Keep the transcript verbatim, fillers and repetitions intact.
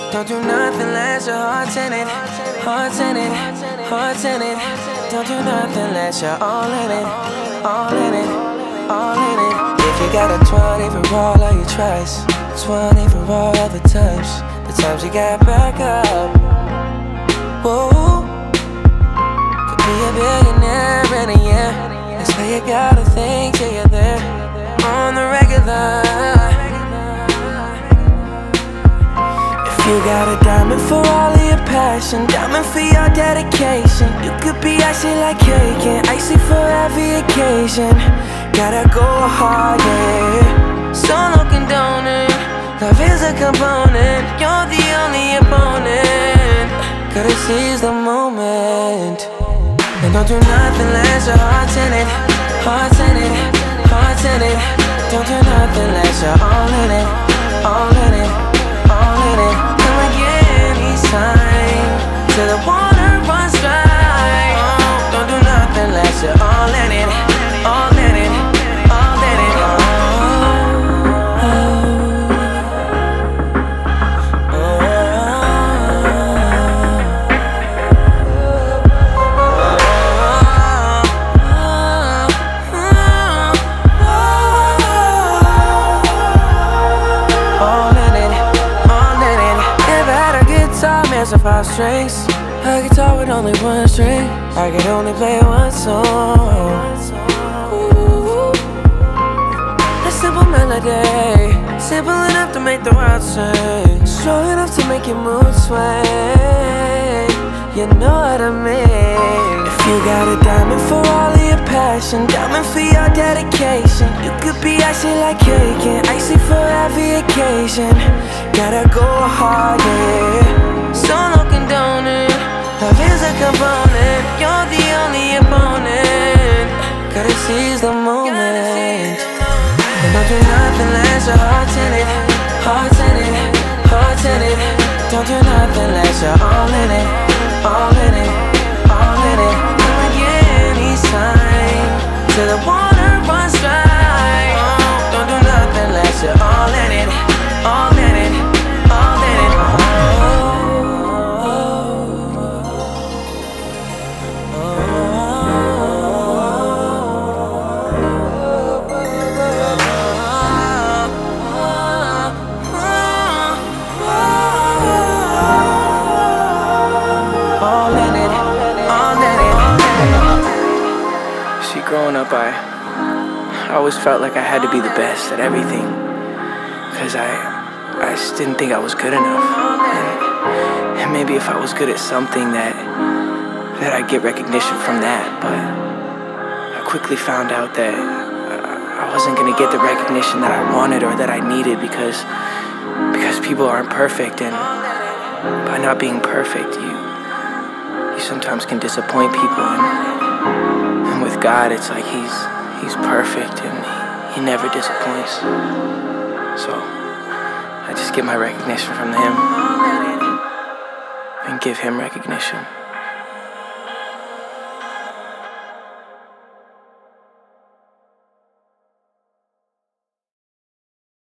Don't do nothing unless your heart's in it, heart's in it, heart's in it. Don't do nothing unless you're all in it, all in it, all in it. If you got a twenty for all of your tries, twenty for all of the times, the times you got back up. Whoa, could be a billionaire in a year. That's why you gotta think till you're there on the regular. You got a diamond for all of your passion, diamond for your dedication. You could be icy like cake and icy for every occasion. Gotta go hard, yeah. Solo condoned, love is a component. You're the only opponent. Gotta seize the moment. And don't do nothing unless your heart's in it, heart's in it, heart's in it. Don't do nothing unless you're all in it, all in it, all in it. Time till the water runs dry. Oh, don't do nothing unless you're all in it, all in it, all in it. Oh, oh, oh, all in it, all in it. Never had a guitar, man, of five strings. A guitar with only one string. I could only play one song. Ooh, a simple melody, simple enough to make the world sing, strong enough to make your mood sway. You know what I mean. If you got a diamond for all of your passion, diamond for your dedication. You could be icy like cake and icy for every occasion. Gotta go hard, yeah. Solo condoned, love is a component. You're the only opponent. Gotta seize the moment. And don't do nothing unless your heart's in it, heart's in it, heart's in it. Don't do nothing unless you're all in it, all in it, all in it. Come again each time till the water runs dry. Oh, don't do nothing unless you're all in it, all in it, all in it. Oh. Growing up, I, I always felt like I had to be the best at everything, because I, I just didn't think I was good enough. And, and maybe if I was good at something, that, that I'd get recognition from that. But I quickly found out that I, I wasn't going to get the recognition that I wanted or that I needed, because, because people aren't perfect, and by not being perfect, you, you sometimes can disappoint people. And, And with God, it's like he's he's perfect and he, he never disappoints. So I just get my recognition from him and give him recognition.